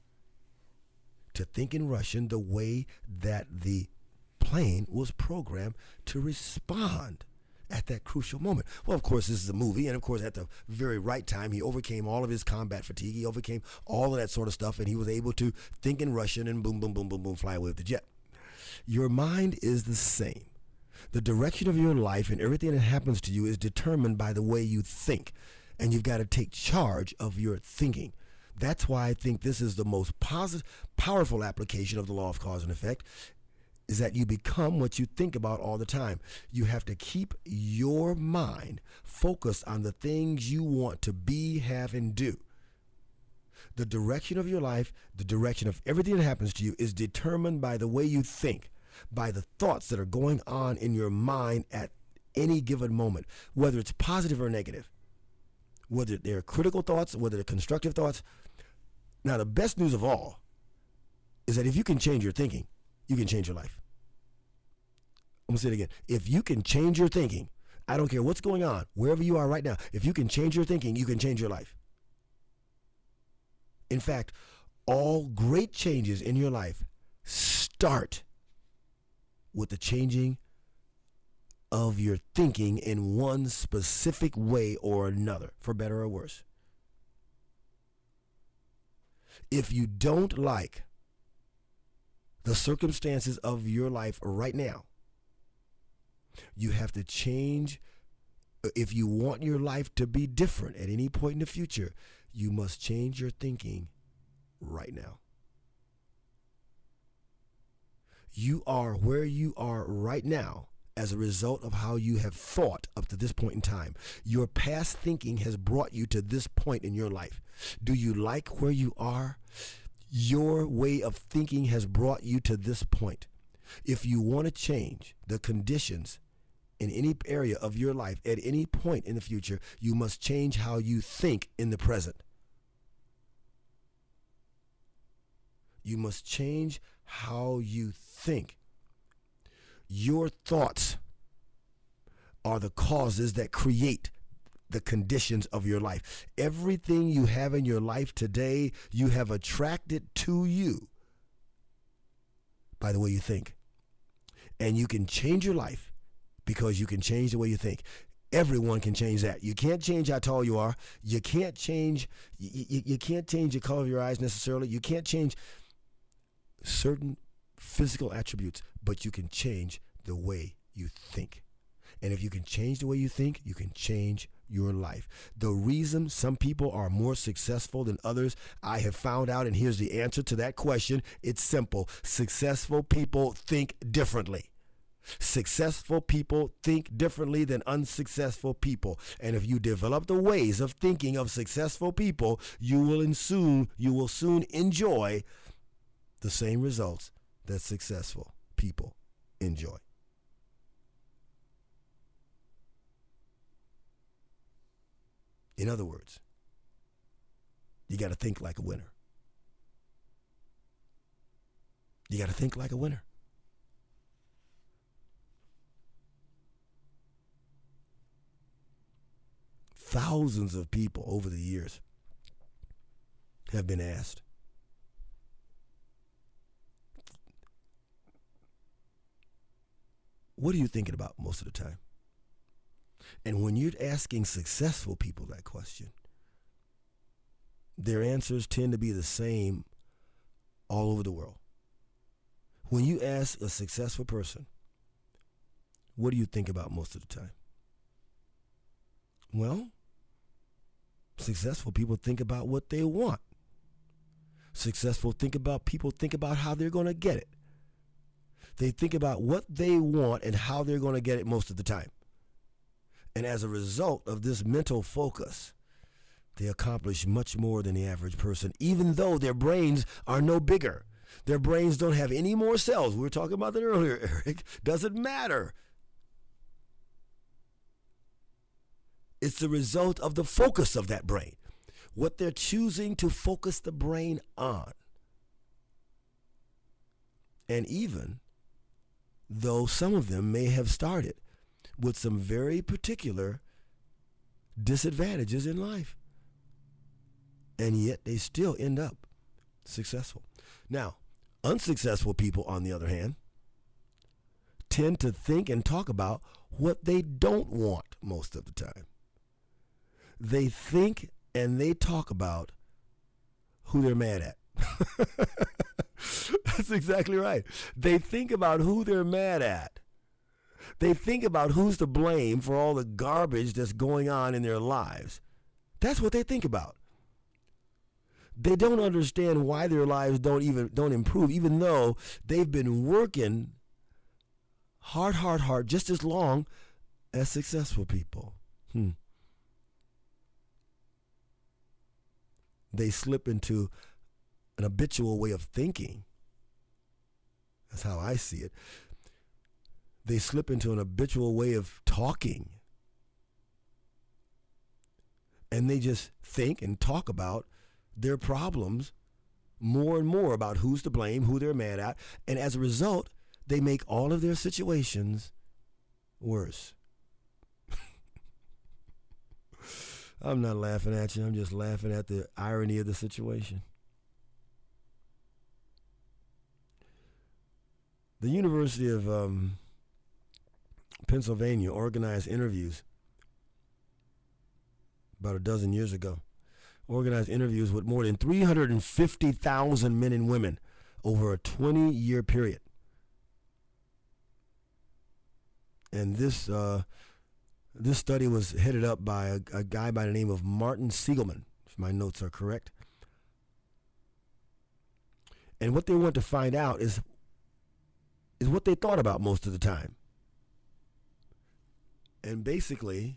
To think in Russian the way that the plane was programmed to respond at that crucial moment. Well, of course, this is a movie, and of course, at the very right time, he overcame all of his combat fatigue. He overcame all of that sort of stuff, and he was able to think in Russian and boom, boom, boom, boom, boom, fly away with the jet. Your mind is the same. The direction of your life and everything that happens to you is determined by the way you think, and you've got to take charge of your thinking. That's why I think this is the most positive, powerful application of the law of cause and effect, is that you become what you think about all the time. You have to keep your mind focused on the things you want to be, have, and do. The direction of your life, the direction of everything that happens to you is determined by the way you think, by the thoughts that are going on in your mind at any given moment, whether it's positive or negative, whether they're critical thoughts, whether they're constructive thoughts. Now, the best news of all is that if you can change your thinking, you can change your life. I'm going to say it again. If you can change your thinking, I don't care what's going on, wherever you are right now, if you can change your thinking, you can change your life. In fact, all great changes in your life start with the changing of your thinking in one specific way or another, for better or worse. If you don't like the circumstances of your life right now, you have to change. If you want your life to be different at any point in the future, you must change your thinking right now. You are where you are right now as a result of how you have thought up to this point in time. Your past thinking has brought you to this point in your life. Do you like where you are? Your way of thinking has brought you to this point. If you want to change the conditions in any area of your life at any point in the future, you must change how you think in the present. You must change how you think. Your thoughts are the causes that create the conditions of your life. Everything you have in your life today, you have attracted to you by the way you think. And you can change your life because you can change the way you think. Everyone can change that. You can't change how tall you are. You can't change, you, you, you can't change the color of your eyes necessarily. You can't change certain physical attributes, but you can change the way you think. And if you can change the way you think, you can change your life. The reason some people are more successful than others, I have found out, and here's the answer to that question. It's simple. Successful people think differently. Successful people think differently than unsuccessful people. And if you develop the ways of thinking of successful people, you will soon you will soon enjoy the same results that successful people enjoy. In other words, you got to think like a winner. You got to think like a winner. Thousands of people over the years have been asked, what are you thinking about most of the time? And when you're asking successful people that question, their answers tend to be the same all over the world. When you ask a successful person, what do you think about most of the time? Well, successful people think about what they want. Successful think about people think about how they're going to get it. They think about what they want and how they're going to get it most of the time. And as a result of this mental focus, they accomplish much more than the average person, even though their brains are no bigger. Their brains don't have any more cells. We were talking about that earlier, Eric. Doesn't matter. It's the result of the focus of that brain, what they're choosing to focus the brain on. And even though some of them may have started with some very particular disadvantages in life, and yet they still end up successful. Now, unsuccessful people, on the other hand, tend to think and talk about what they don't want most of the time. They think and they talk about who they're mad at. That's exactly right. They think about who they're mad at. They think about who's to blame for all the garbage that's going on in their lives. That's what they think about. They don't understand why their lives don't even don't improve, even though they've been working hard, hard, hard just as long as successful people. Hmm. They slip into an habitual way of thinking. That's how I see it. They slip into an habitual way of talking. And they just think and talk about their problems more and more, about who's to blame, who they're mad at. And as a result, they make all of their situations worse. I'm not laughing at you. I'm just laughing at the irony of the situation. The University of um, Pennsylvania organized interviews about a dozen years ago. Organized interviews with more than three hundred fifty thousand men and women over a twenty-year period. And this uh, this study was headed up by a, a guy by the name of Martin Siegelman, if my notes are correct. And what they want to find out is, is what they thought about most of the time. And basically,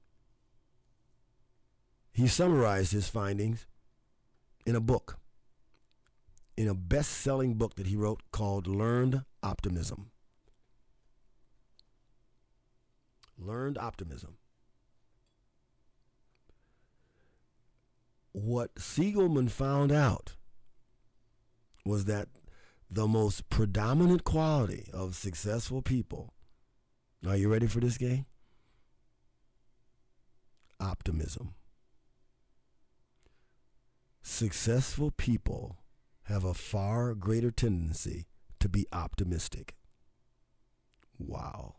he summarized his findings in a book, in a best-selling book that he wrote called Learned Optimism. Learned Optimism. What Siegelman found out was that the most predominant quality of successful people, are you ready for this, gang? Optimism. Successful people have a far greater tendency to be optimistic. Wow.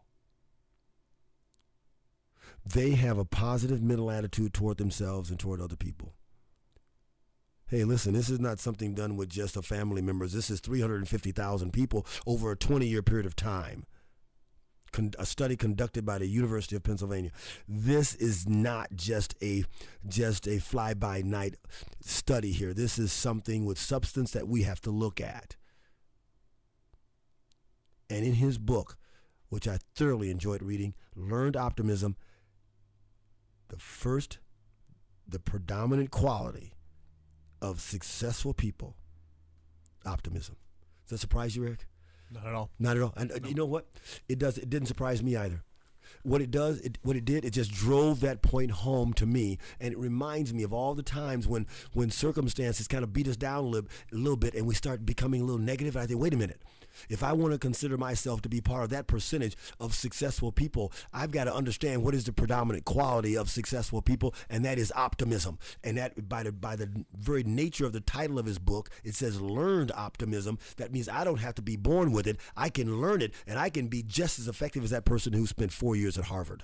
They have a positive mental attitude toward themselves and toward other people. Hey, listen, this is not something done with just a family members. This is three hundred fifty thousand people over a twenty-year period of time. Con- a study conducted by the University of Pennsylvania. This is not just a just a fly-by-night study here. This is something with substance that we have to look at. And in his book, which I thoroughly enjoyed reading, Learned Optimism. The first, the predominant quality of successful people, optimism. Does that surprise you, Eric? Not at all. Not at all. And uh, No. you know what? It does. It didn't surprise me either. What it does, it, what it did, it just drove that point home to me, and it reminds me of all the times when when circumstances kind of beat us down a little, a little bit, and we start becoming a little negative. And I think, wait a minute. If I want to consider myself to be part of that percentage of successful people, I've got to understand what is the predominant quality of successful people, and that is optimism. And that, by the by the very nature of the title of his book, it says learned optimism. That means I don't have to be born with it. I can learn it, and I can be just as effective as that person who spent four years at Harvard.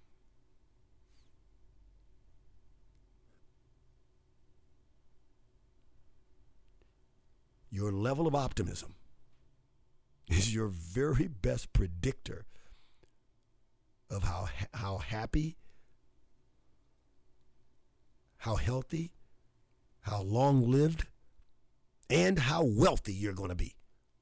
Your level of optimism is your very best predictor of how how happy, how healthy, how long-lived, and how wealthy you're going to be.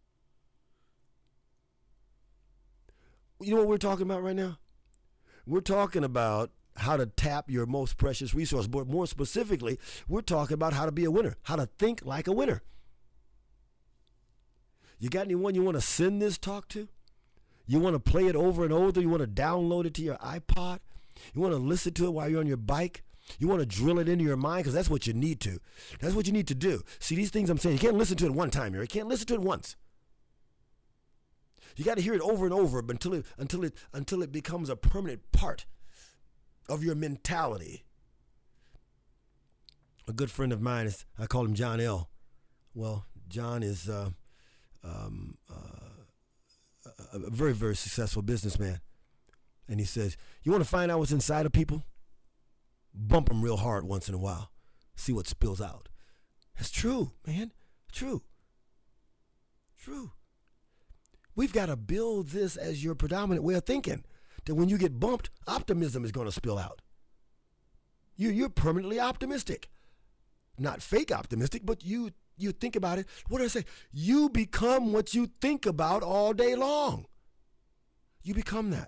You know what we're talking about right now? We're talking about how to tap your most precious resource, but more specifically, we're talking about how to be a winner, how to think like a winner. You got anyone you want to send this talk to? You want to play it over and over? You want to download it to your iPod? You want to listen to it while you're on your bike? You want to drill it into your mind? Because that's what you need to. That's what you need to do. See, these things I'm saying, you can't listen to it one time here. You can't listen to it once. You got to hear it over and over until it, until it, until it becomes a permanent part of your mentality. A good friend of mine, is I call him John L. Well, John is... Uh, Um, uh, a, a very, very successful businessman. And he says, you want to find out what's inside of people? Bump them real hard once in a while. See what spills out. That's true, man. True. True. We've got to build this as your predominant way of thinking. That when you get bumped, optimism is going to spill out. You, you're permanently optimistic. Not fake optimistic, but you You think about it. What do I say? You become what you think about all day long. You become that.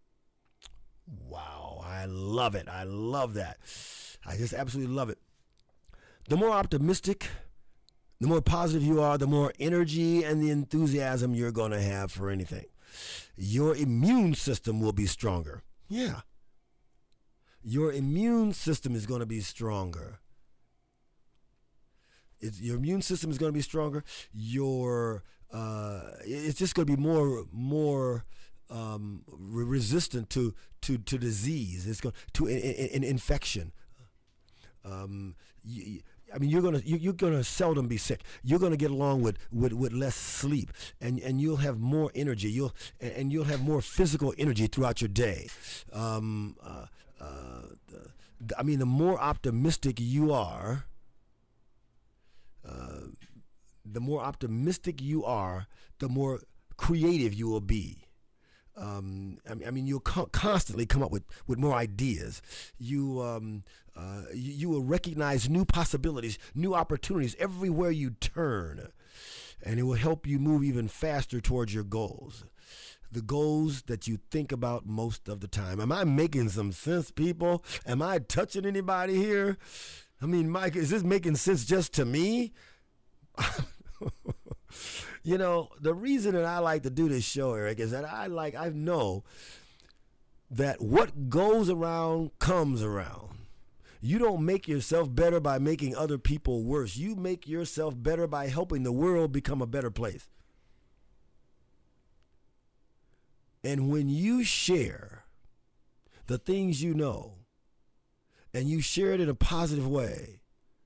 Wow, I love it. I love that. I just absolutely love it. The more optimistic, the more positive you are, the more energy and the enthusiasm you're going to have for anything. Your immune system will be stronger. Yeah. Your immune system is going to be stronger. It's, your immune system is going to be stronger. Your uh, it's just going to be more more um, re- resistant to, to, to disease. It's going to in, in, in infection. Um, you, I mean, you're gonna you, you're gonna seldom be sick. You're gonna get along with, with, with less sleep, and, and you'll have more energy. You'll and, and you'll have more physical energy throughout your day. Um, uh, uh, I mean, the more optimistic you are. Uh, the more optimistic you are, the more creative you will be. Um, I, mean, I mean, you'll co- constantly come up with, with more ideas. You, um, uh, you you will recognize new possibilities, new opportunities everywhere you turn, and it will help you move even faster towards your goals. The goals that you think about most of the time. Am I making some sense, people? Am I touching anybody here? I mean, Mike, is this making sense just to me? You know, the reason that I like to do this show, Eric, is that I like, I know that what goes around comes around. You don't make yourself better by making other people worse. You make yourself better by helping the world become a better place. And when you share the things you know, and you share it in a positive way,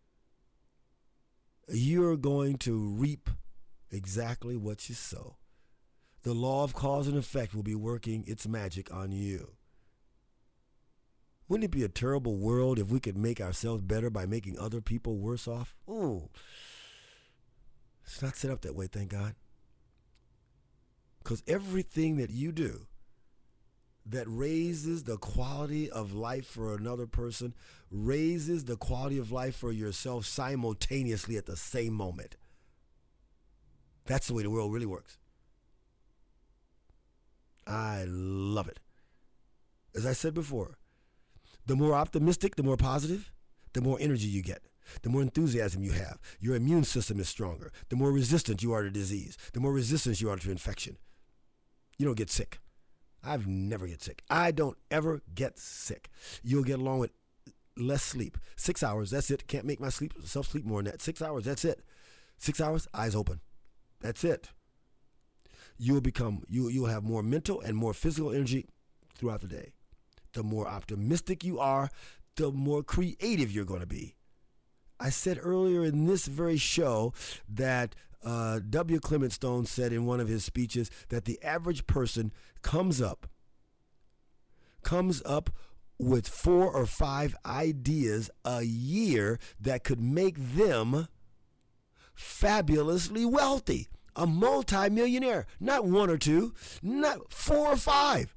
you're going to reap exactly what you sow. The law of cause and effect will be working its magic on you. Wouldn't it be a terrible world if we could make ourselves better by making other people worse off? Ooh. It's not set up that way, thank God. Because everything that you do that raises the quality of life for another person, raises the quality of life for yourself simultaneously at the same moment. That's the way the world really works. I love it. As I said before, the more optimistic, the more positive, the more energy you get, the more enthusiasm you have. Your immune system is stronger. The more resistant you are to disease, the more resistance you are to infection. You don't get sick. I've never get sick. I don't ever get sick. You'll get along with less sleep. Six hours, that's it. Can't make my sleep self sleep more than that. Six hours, that's it. Six hours, eyes open. That's it. You'll become, you, you'll have more mental and more physical energy throughout the day. The more optimistic you are, the more creative you're going to be. I said earlier in this very show that uh, W. Clement Stone said in one of his speeches that the average person comes up, comes up with four or five ideas a year that could make them fabulously wealthy. A multimillionaire, not one or two, not four or five.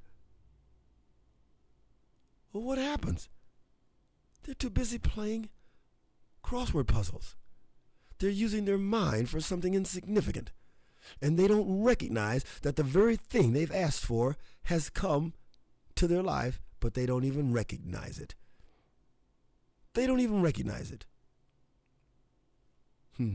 Well, what happens? They're too busy playing crossword puzzles. They're using their mind for something insignificant. And they don't recognize that the very thing they've asked for has come to their life, but they don't even recognize it. They don't even recognize it. Hmm.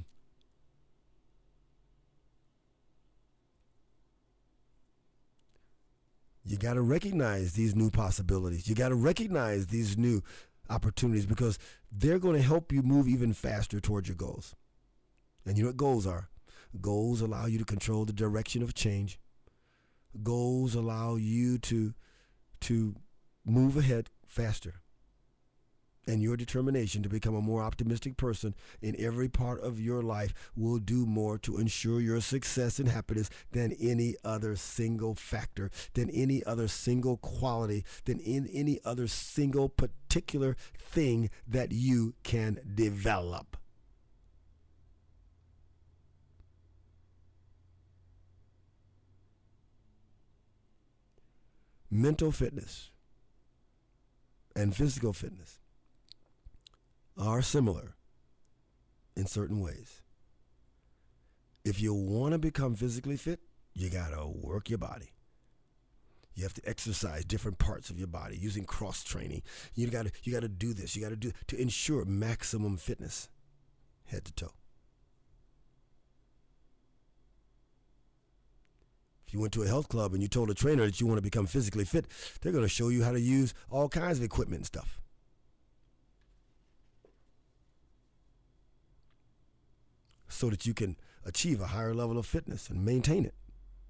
You got to recognize these new possibilities. You got to recognize these new opportunities because they're going to help you move even faster towards your goals. And you know what goals are? Goals allow you to control the direction of change. Goals allow you to, to move ahead faster. And your determination to become a more optimistic person in every part of your life will do more to ensure your success and happiness than any other single factor, than any other single quality, than in any other single particular thing that you can develop. Mental fitness and physical fitness are similar in certain ways. If you want to become physically fit, you got to work your body. You have to exercise different parts of your body using cross training. You got to you got to do this. You got to do to ensure maximum fitness head to toe. If you went to a health club and you told a trainer that you want to become physically fit, they're going to show you how to use all kinds of equipment and stuff. So that you can achieve a higher level of fitness and maintain it.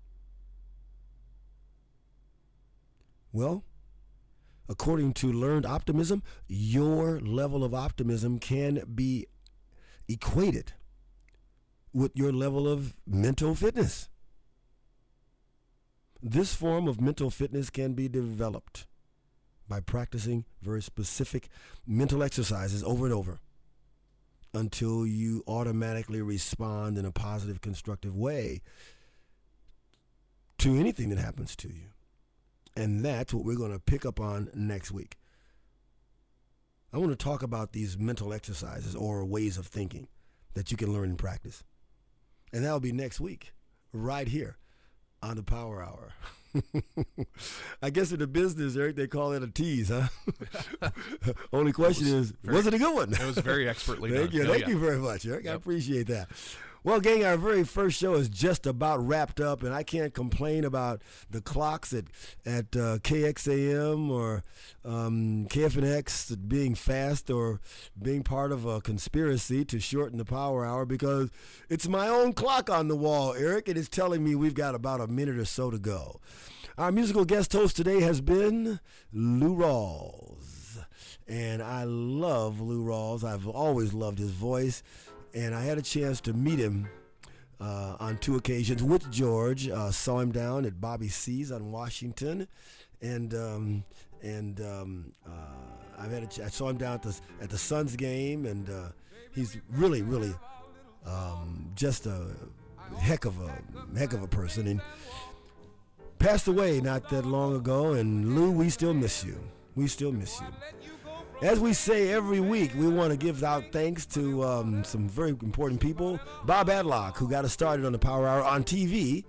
Well, according to learned optimism, your level of optimism can be equated with your level of mental fitness. This form of mental fitness can be developed by practicing very specific mental exercises over and over, until you automatically respond in a positive, constructive way to anything that happens to you. And that's what we're going to pick up on next week. I want to talk about these mental exercises or ways of thinking that you can learn and practice. And that'll be next week, right here on the Power Hour. I guess in the business, Eric, they call it a tease, huh? Only question is, very, was it a good one? It was very expertly Thank done. you. Oh, Thank yeah. you very much, Eric. Yep. I appreciate that. Well, gang, our very first show is just about wrapped up, and I can't complain about the clocks at at uh, K X A M or um, K F N X being fast or being part of a conspiracy to shorten the Power Hour, because it's my own clock on the wall, Eric, and it's telling me we've got about a minute or so to go. Our musical guest host today has been Lou Rawls, and I love Lou Rawls. I've always loved his voice. And I had a chance to meet him uh, on two occasions with George. Uh, saw him down at Bobby C's on Washington, and um, and um, uh, I've had a ch- I saw him down at the at the Suns game, and uh, he's really, really um, just a heck of a heck of a person. And passed away not that long ago. And Lou, we still miss you. We still miss you. As we say every week, we want to give out thanks to um, some very important people. Bob Adlock, who got us started on the Power Hour on T V,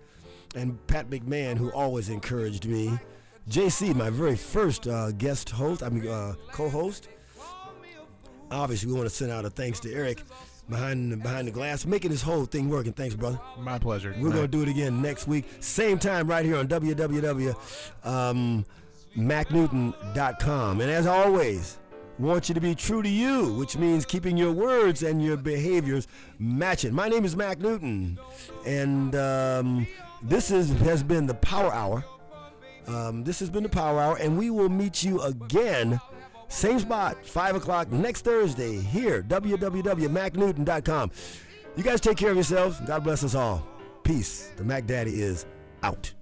and Pat McMahon, who always encouraged me. J C, my very first uh, guest host, I mean uh, co-host. Obviously, we want to send out a thanks to Eric behind the, behind the glass, making this whole thing work. And thanks, brother. My pleasure. We're going to do it again next week, same time right here on w w w dot mac newton dot com. And as always, want you to be true to you, which means keeping your words and your behaviors matching. My name is Mac Newton, and um, this is has been the Power Hour. Um, this has been the Power Hour, and we will meet you again, same spot, five o'clock next Thursday here, w w w dot mac newton dot com. You guys take care of yourselves. God bless us all. Peace. The Mac Daddy is out.